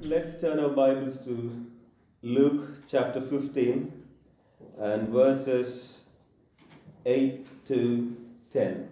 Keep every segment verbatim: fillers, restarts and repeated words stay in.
Let's turn our Bibles to Luke chapter fifteen and verses eight to ten.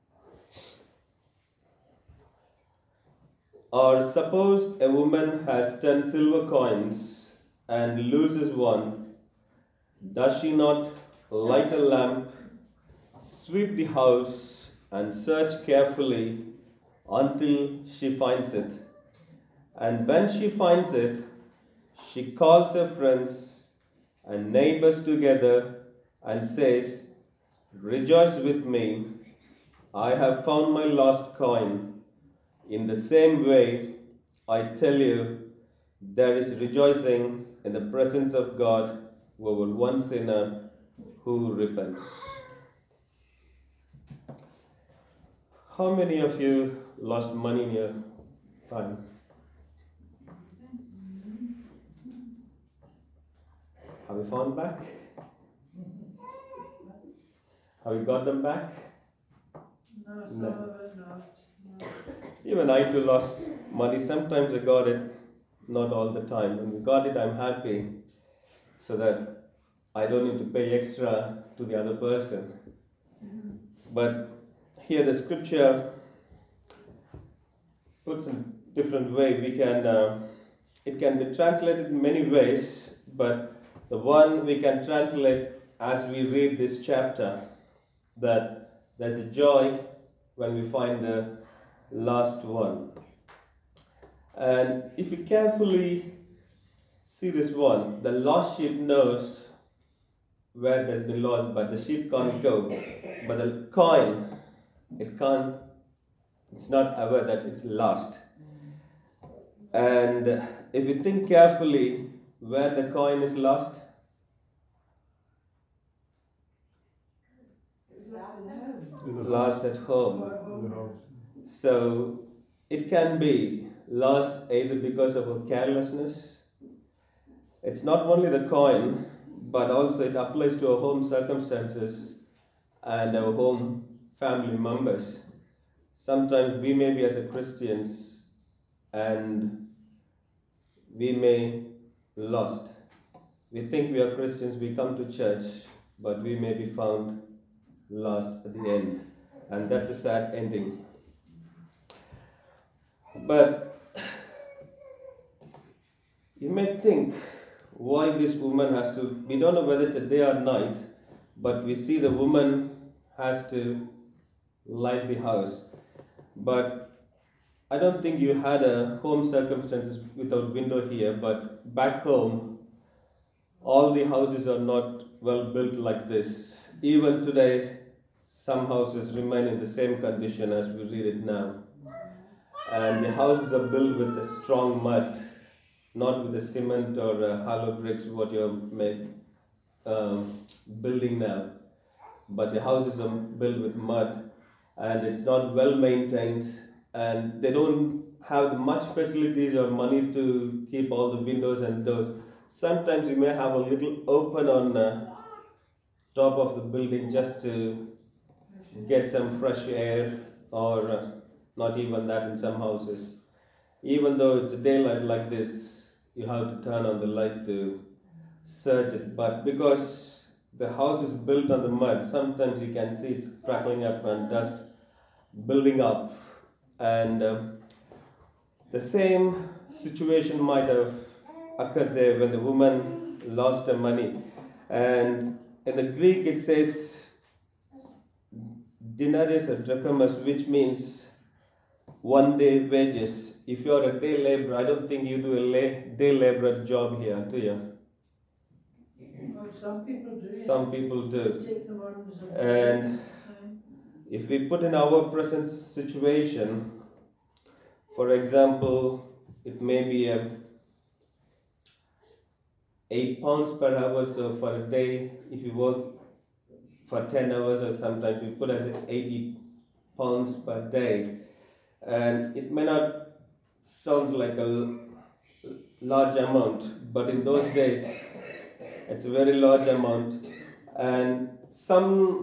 Or suppose a woman has ten silver coins and loses one, does she not light a lamp, sweep the house, and search carefully until she finds it? And when she finds it, she calls her friends and neighbors together and says, "Rejoice with me, I have found my lost coin." In the same way, I tell you, there is rejoicing in the presence of God over one sinner who repents. How many of you lost money in your time? Have you found back? Have you got them back? No, some No. of it not. No. Even I too lost money. Sometimes I got it, not all the time. When we got it, I'm happy, so that I don't need to pay extra to the other person. Mhm. But here the scripture puts in a different way. We can, uh, it can be translated in many ways, but the one we can translate as we read this chapter, that there's a joy when we find the last one. And if you carefully see this one, the lost sheep knows where it has been lost, but the sheep can't go. But the coin, it can't, it's not aware that it's lost. And if you think carefully where the coin is lost, lost at home. Or home. So it can be lost either because of a carelessness. It's not only the coin, but also it applies to our home circumstances and our home family members. Sometimes we may be as a Christians and we may lost. We think we are Christians, we come to church, but we may be found lost at the end. And that's a sad ending. But you may think why this woman has to, we don't know whether it's a day or night, but we see the woman has to light the house. But I don't think you had a home circumstances without window here, but back home, all the houses are not well built like this. Even today, some houses remain in the same condition as we read it now. And the houses are built with a strong mud, not with the cement or uh, hollow bricks, what you're made, um, building now. But the houses are built with mud, and it's not well maintained, and they don't have much facilities or money to keep all the windows and doors. Sometimes you may have a little open on uh, top of the building just to get some fresh air, or uh, not even that in some houses. Even though it's a daylight like this, you have to turn on the light to search it. But because the house is built on the mud, sometimes you can see it's crackling up and dust building up. And um, the same situation might have occurred there when the woman lost her money. And in the Greek it says denarius or drachmas, which means one day wages. If you are a day laborer, I don't think you do a lay, day laborer job here, do you? Oh, some people do. yeah. Some people do. Take the ones that- And Okay. if we put in our present situation, for example, it may be a eight pounds per hour, so for a day, if you work for ten hours, or sometimes we put as eighty pounds per day, and it may not sound like a l- large amount, but in those days, it's a very large amount, and some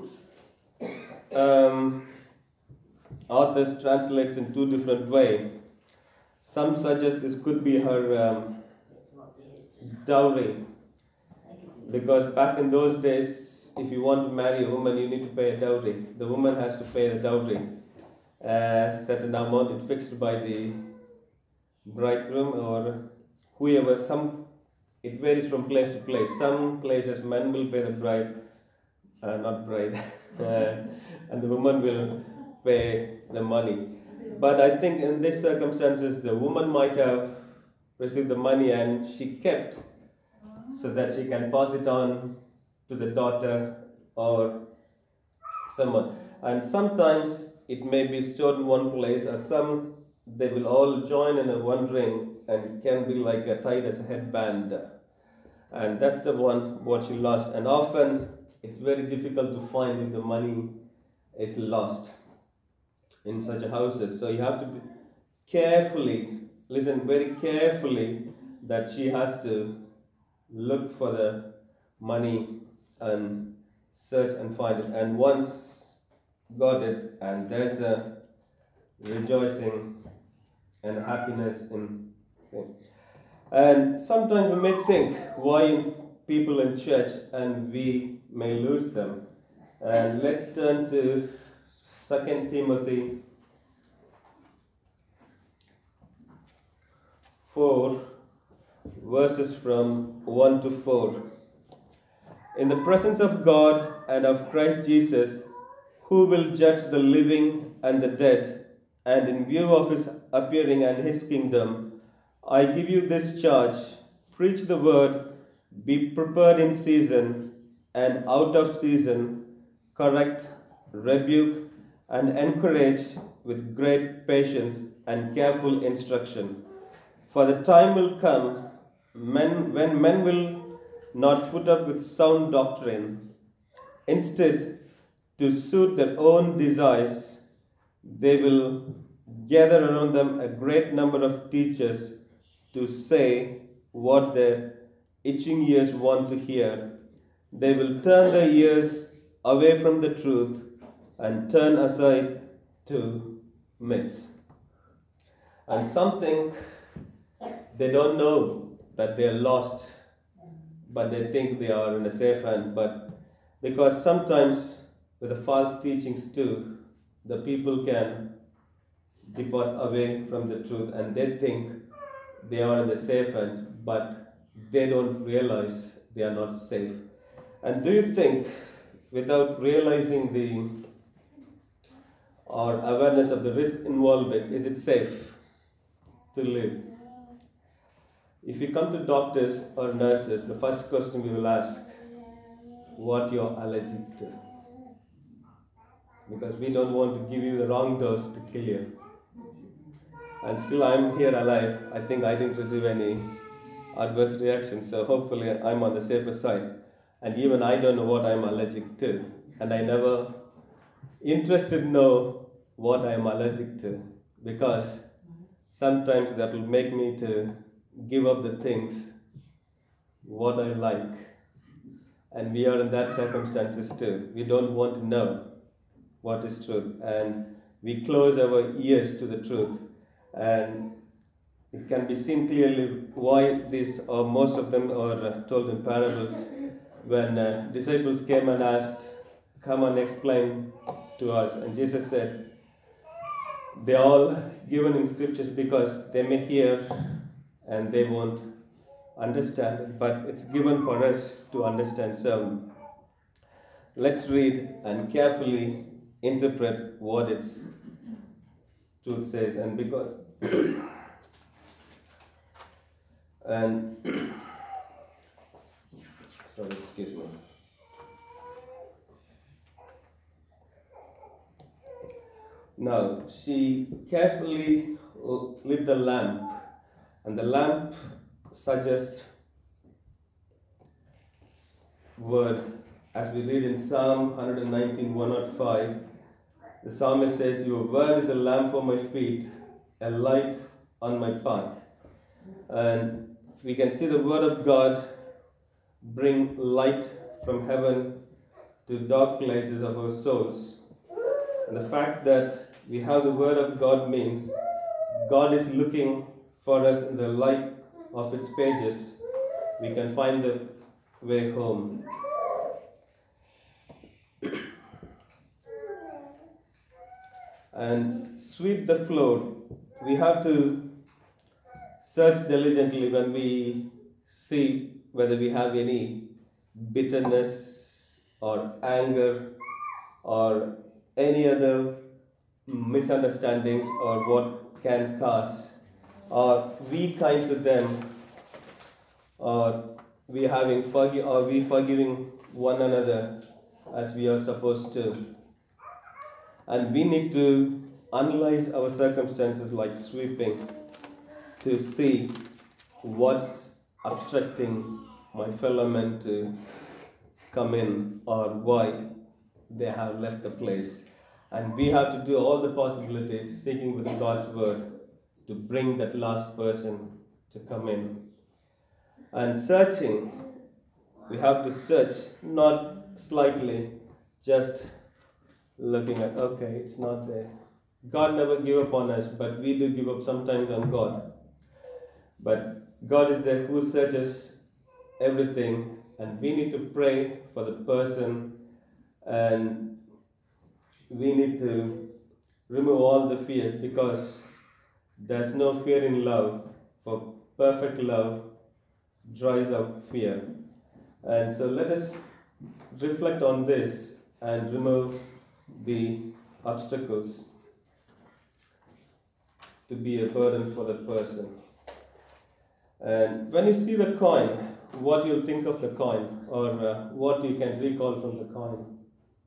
um, authors translates in two different ways. Some suggest this could be her um, dowry, because back in those days, if you want to marry a woman, you need to pay a dowry. The woman has to pay the dowry, a certain amount is fixed by the bridegroom or whoever. Some it varies from place to place. Some places men will pay the bride, uh, not bride, uh, and the woman will pay the money. But I think in these circumstances, the woman might have received the money and she kept so that she can pass it on to the daughter or someone. And sometimes it may be stored in one place, or some they will all join in a one ring and it can be like a tied as a headband. And that's the one what she lost. And often it's very difficult to find if the money is lost in such a houses. So you have to be carefully, listen very carefully, that she has to look for the money and search and find it. And once got it, and there's a rejoicing and happiness in it. And sometimes we may think why people in church, and we may lose them. And let's turn to Second Timothy four, verses from one to four. In the presence of God and of Christ Jesus, who will judge the living and the dead, and in view of his appearing and his kingdom, I give you this charge: preach the word, be prepared in season and out of season, correct, rebuke, and encourage with great patience and careful instruction. For the time will come men, when men will not put up with sound doctrine. Instead, to suit their own desires, they will gather around them a great number of teachers to say what their itching ears want to hear. They will turn their ears away from the truth and turn aside to myths. And something they don't know that they are lost, but they think they are in a safe hand. But because sometimes with the false teachings too, the people can depart away from the truth, and they think they are in the safe hands, but they don't realize they are not safe. And do you think, without realizing the or awareness of the risk involved, is it safe to live? If you come to doctors or nurses, the first question we will ask, what you're allergic to. Because we don't want to give you the wrong dose to kill you. And still I'm here alive. I think I didn't receive any adverse reactions, so hopefully I'm on the safer side. And even I don't know what I'm allergic to. And I never interested to know what I'm allergic to, because sometimes that will make me to give up the things what I like. And we are in that circumstances too. We don't want to know what is truth, and we close our ears to the truth. And it can be seen clearly why these, or most of them, are told in parables. When uh, disciples came and asked, "Come and explain to us," and Jesus said, "They are all given in scriptures because they may hear and they won't understand it, but it's given for us to understand." So let's read and carefully interpret what its truth says. And because and sorry, excuse me. Now, she carefully lit the lamp, and the lamp suggests word. As we read in Psalm one nineteen, one oh five, the psalmist says, "Your word is a lamp for my feet, a light on my path." And we can see the word of God bring light from heaven to dark places of our souls. And the fact that we have the word of God means God is looking for us in the light of its pages, we can find the way home. And sweep the floor. We have to search diligently when we see whether we have any bitterness or anger or any other misunderstandings or what can cause, or we kind to them, or we having forgi- or we forgiving one another as we are supposed to. And we need to analyze our circumstances like sweeping to see what's obstructing my fellow men to come in or why they have left the place. And we have to do all the possibilities, seeking with God's word to bring that last person to come in. And searching, we have to search, not slightly, just looking at, okay, it's not there. God never gave up on us, but we do give up sometimes on God. But God is there who searches everything, and we need to pray for the person, and we need to remove all the fears, because there's no fear in love, for perfect love drives out fear. And so let us reflect on this and remove the obstacles to be a burden for that person. And when you see the coin, what you'll think of the coin, or uh, what you can recall from the coin?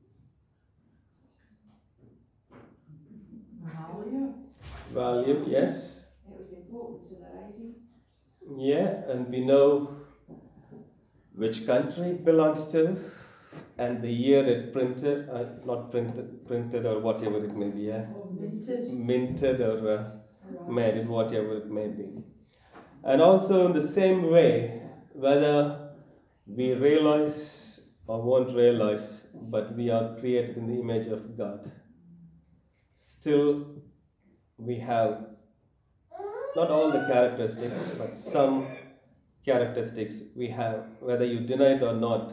Value. Value, yes. It was important to the lady. Yeah, and we know which country it belongs to, and the year it printed, uh, not printed, printed or whatever it may be, yeah. Or minted. Minted or uh, made it, whatever it may be. And also in the same way, whether we realize or won't realize, but we are created in the image of God. Still, we have not all the characteristics, but some characteristics we have, whether you deny it or not.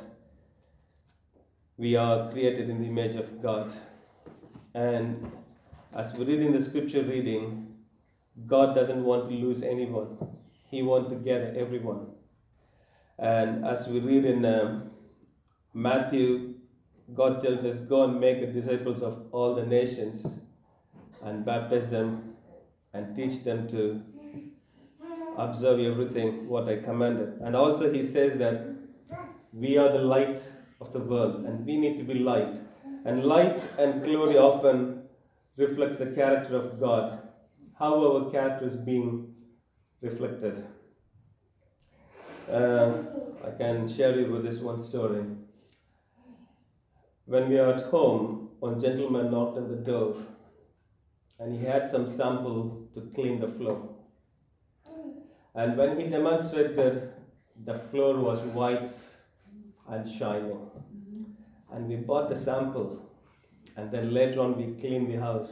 We are created in the image of God. And as we read in the scripture reading, God doesn't want to lose anyone. He wants to gather everyone. And as we read in um, Matthew, God tells us, go and make disciples of all the nations and baptize them and teach them to observe everything what I commanded. And also he says that we are the light of the world, and we need to be light. And light and glory often reflects the character of God, how our character is being reflected. Uh, I can share you with this one story. When we are at home, one gentleman knocked on the door, and he had some sample to clean the floor. And when he demonstrated, the floor was white and shining. And we bought the sample, and then later on we cleaned the house.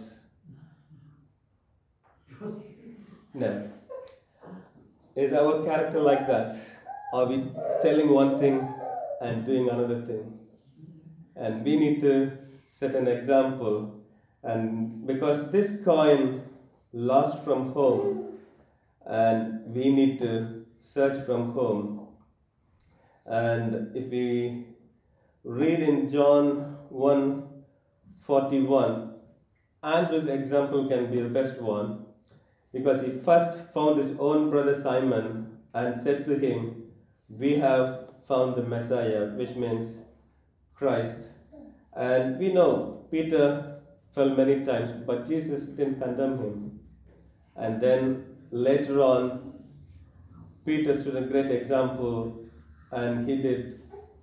No. Is our character like that? Are we telling one thing and doing another thing? And we need to set an example. And because this coin lost from home, and we need to search from home. And if we read in John one forty-one, Andrew's example can be the best one, because he first found his own brother Simon and said to him, we have found the Messiah, which means Christ. And we know Peter fell many times, but Jesus didn't condemn him. And then later on, Peter stood a great example, and he did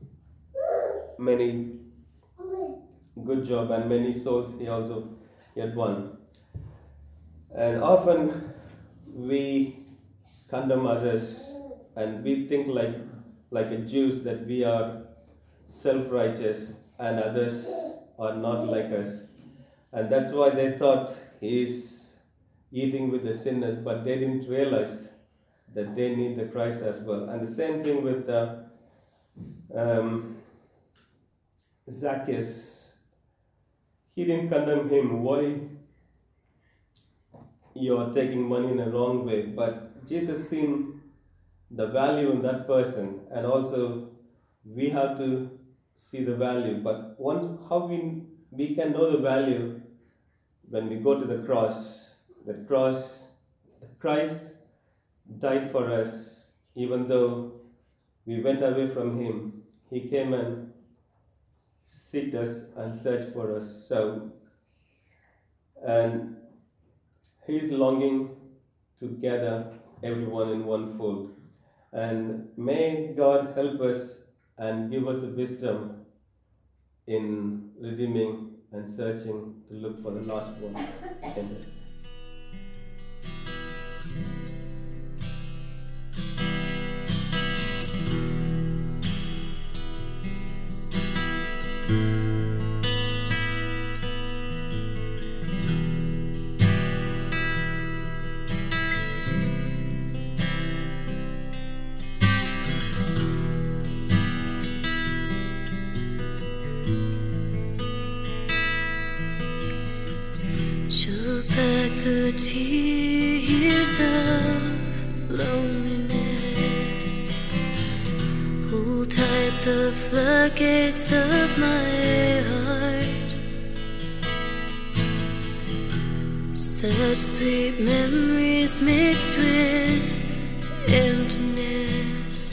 many good job, and many souls he also he had won. And often we condemn others, and we think like like a Jews that we are self-righteous and others are not like us. And that's why they thought he is eating with the sinners, but they didn't realize that they need the Christ as well. And the same thing with uh, um, Zacchaeus. He didn't condemn him. Why you're taking money in a wrong way? But Jesus seen the value in that person, and also we have to see the value. But once how we we can know the value when we go to the cross. The cross, Christ died for us, even though we went away from Him. He came and seeked us and searched for us. So, and He is longing to gather everyone in one fold. And may God help us and give us the wisdom in redeeming and searching to look for the lost one. Amen. Shook back the tears of loneliness. Hold tight the floodgates of my heart. Such sweet memories mixed with emptiness.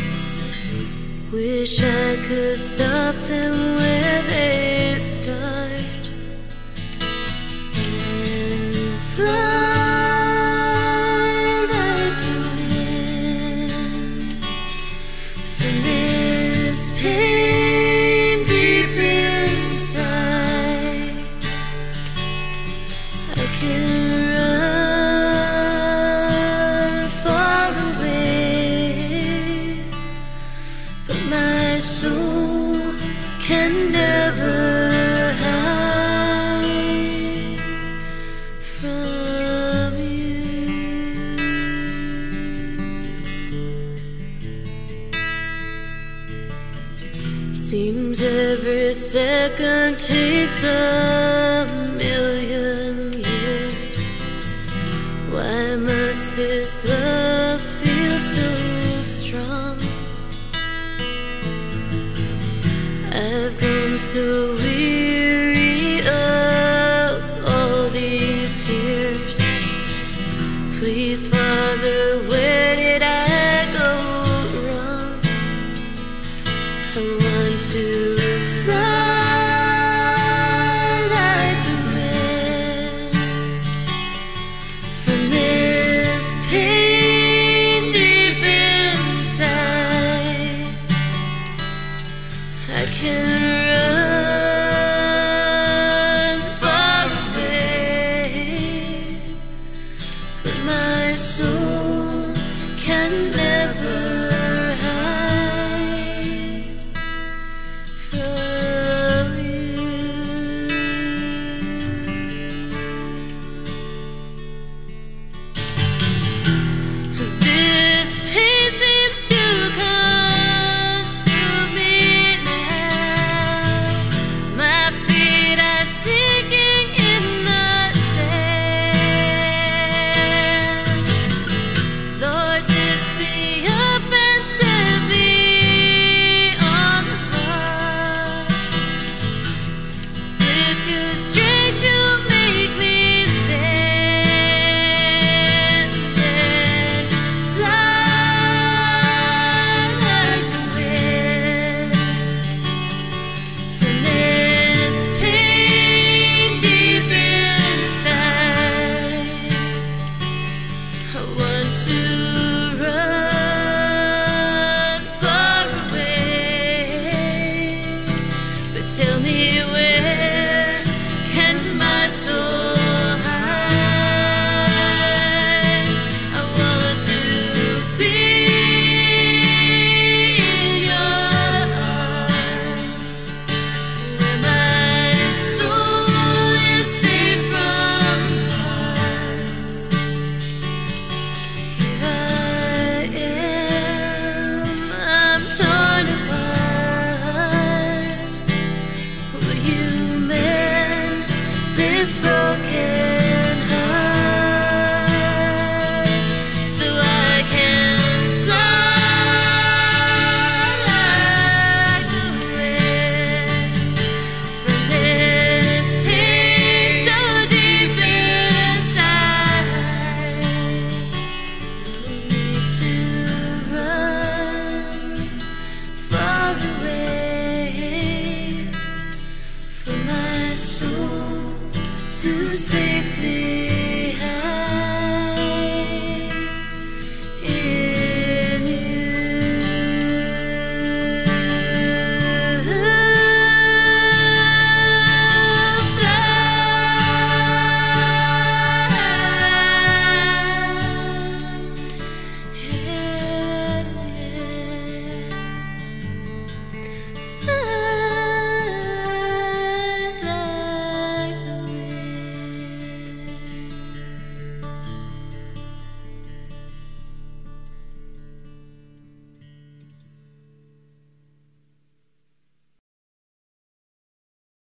Wish I could stop them where they start. Fly like the wind from this pain deep inside. I can run far away, but my soul can never from you. Seems every second takes a million years. Why must this love feel so strong? I've grown so weary of all these tears. Please, Father, where did I go wrong? I want to fly like the wind from this pain deep inside. I can run far away, but my soul can never hide from you. This pain seems to consume me now. My feet are sinking in the sand. Lord, lift me up and set me on the path. With your strength, you make me stand and fly like the wind from this pain deep inside. I want to run far away, but tell me